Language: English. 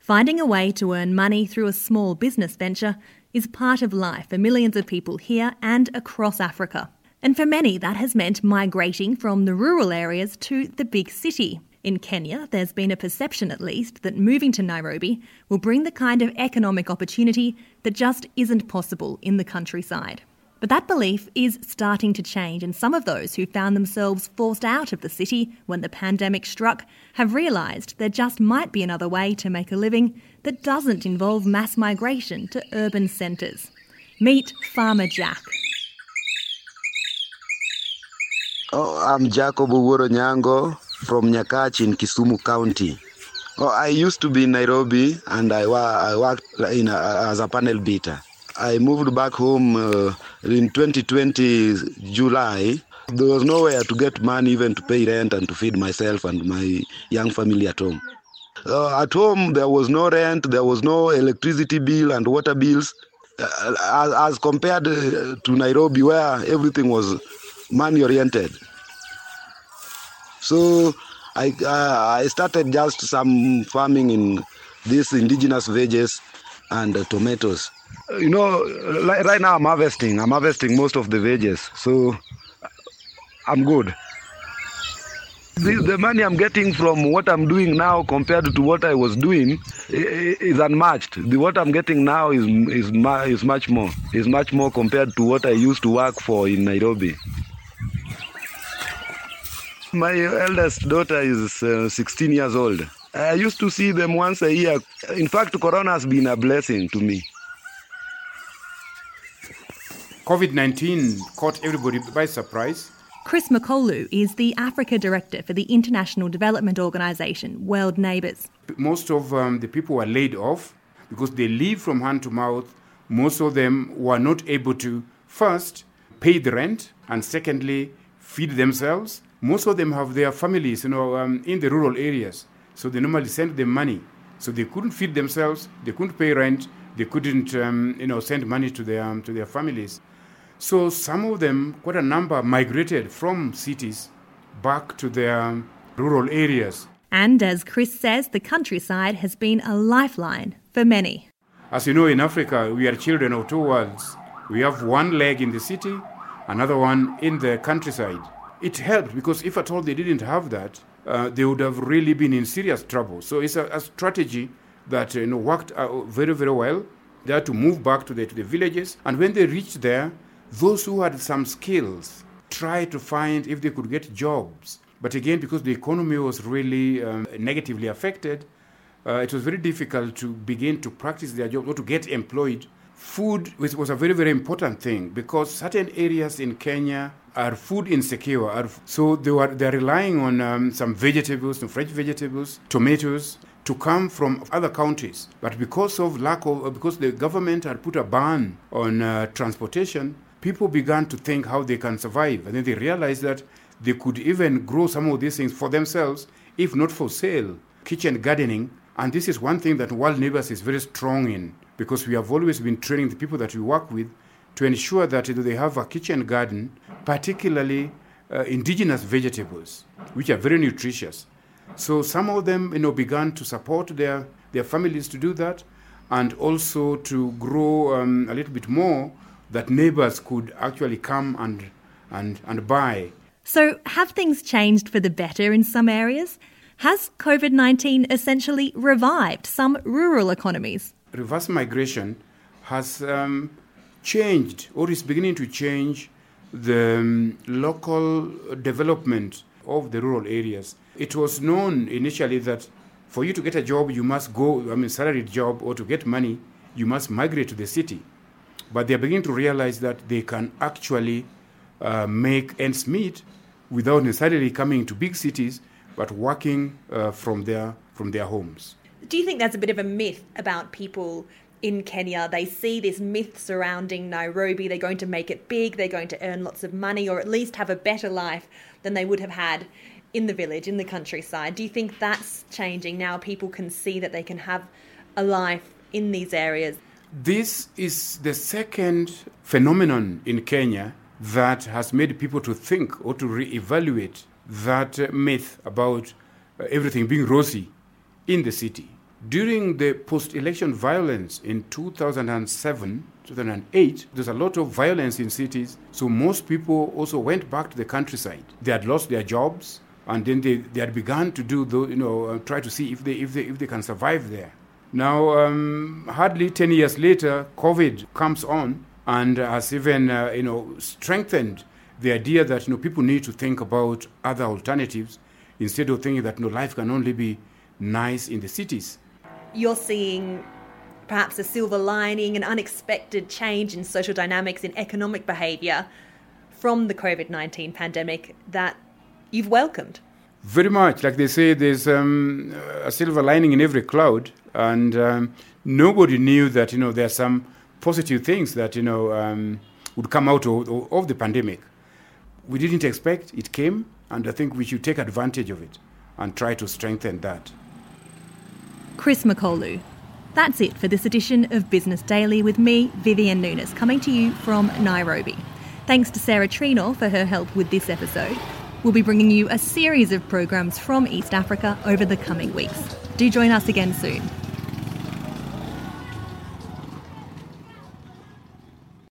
Finding a way to earn money through a small business venture is part of life for millions of people here and across Africa. And for many, that has meant migrating from the rural areas to the big city. In Kenya, there's been a perception at least that moving to Nairobi will bring the kind of economic opportunity that just isn't possible in the countryside. But that belief is starting to change, and some of those who found themselves forced out of the city when the pandemic struck have realised there just might be another way to make a living that doesn't involve mass migration to urban centres. Meet Farmer Jack. I'm Jacob Ugoro Nyango from Nyakach in Kisumu County. I used to be in Nairobi and I worked as a panel beater. I moved back home in 2020 July. There was nowhere to get money even to pay rent and to feed myself and my young family at home. At home there was no rent, there was no electricity bill and water bills as compared to Nairobi where everything was money-oriented. So I started just some farming in these indigenous veggies and tomatoes. Right now I'm harvesting most of the veggies, so I'm good. The money I'm getting from what I'm doing now compared to what I was doing is unmatched. What I'm getting now is much more compared to what I used to work for in Nairobi. My eldest daughter is 16 years old. I used to see them once a year. In fact, Corona has been a blessing to me. COVID-19 caught everybody by surprise. Chris Makolu is the Africa Director for the International Development Organisation, World Neighbours. Most of the people were laid off because they live from hand to mouth. Most of them were not able to, first, pay the rent, and secondly, feed themselves. Most of them have their families, in the rural areas. So they normally send them money. So they couldn't feed themselves, they couldn't pay rent, they couldn't, send money to their families. So some of them, quite a number, migrated from cities back to their rural areas. And as Chris says, the countryside has been a lifeline for many. As you know, in Africa, we are children of two worlds. We have one leg in the city, another one in the countryside. It helped because if at all they didn't have that, they would have really been in serious trouble. So it's a strategy that worked very, very well. They had to move back to the villages. And when they reached there, those who had some skills tried to find if they could get jobs. But again, because the economy was really negatively affected, it was very difficult to begin to practice their job or to get employed. Food was a very, very important thing because certain areas in Kenya are food insecure. So they're relying on some vegetables, some fresh vegetables, tomatoes, to come from other countries. But because the government had put a ban on transportation, people began to think how they can survive. And then they realized that they could even grow some of these things for themselves, if not for sale. Kitchen gardening. And this is one thing that World Neighbours is very strong in, because we have always been training the people that we work with to ensure that they have a kitchen garden, particularly indigenous vegetables, which are very nutritious. So some of them began to support their families to do that, and also to grow a little bit more that neighbours could actually come and buy. So have things changed for the better in some areas? Has COVID-19 essentially revived some rural economies? Reverse migration has changed, or is beginning to change, the local development of the rural areas. It was known initially that for you to get a job, you must go, salaried job, or to get money, you must migrate to the city. But they're beginning to realize that they can actually make ends meet without necessarily coming to big cities, but working from their homes. Do you think that's a bit of a myth about people in Kenya? They see this myth surrounding Nairobi. They're going to make it big. They're going to earn lots of money, or at least have a better life than they would have had in the village, in the countryside. Do you think that's changing now? People can see that they can have a life in these areas. This is the second phenomenon in Kenya that has made people to think or to reevaluate that myth about everything being rosy in the city. During the post-election violence in 2007, 2008, there's a lot of violence in cities. So most people also went back to the countryside. They had lost their jobs, and then they had begun to do, try to see if they can survive there. Now, hardly 10 years later, COVID comes on and has even, strengthened the idea that, people need to think about other alternatives instead of thinking that, life can only be nice in the cities. You're seeing perhaps a silver lining, an unexpected change in social dynamics, in economic behaviour from the COVID-19 pandemic that you've welcomed. Very much. Like they say, there's a silver lining in every cloud, and nobody knew that, there are some positive things that, would come out of the pandemic. We didn't expect it came, and I think we should take advantage of it and try to strengthen that. Chris Makolu. That's it for this edition of Business Daily with me, Vivian Nunes, coming to you from Nairobi. Thanks to Sarah Trinor for her help with this episode. We'll be bringing you a series of programs from East Africa over the coming weeks. Do join us again soon.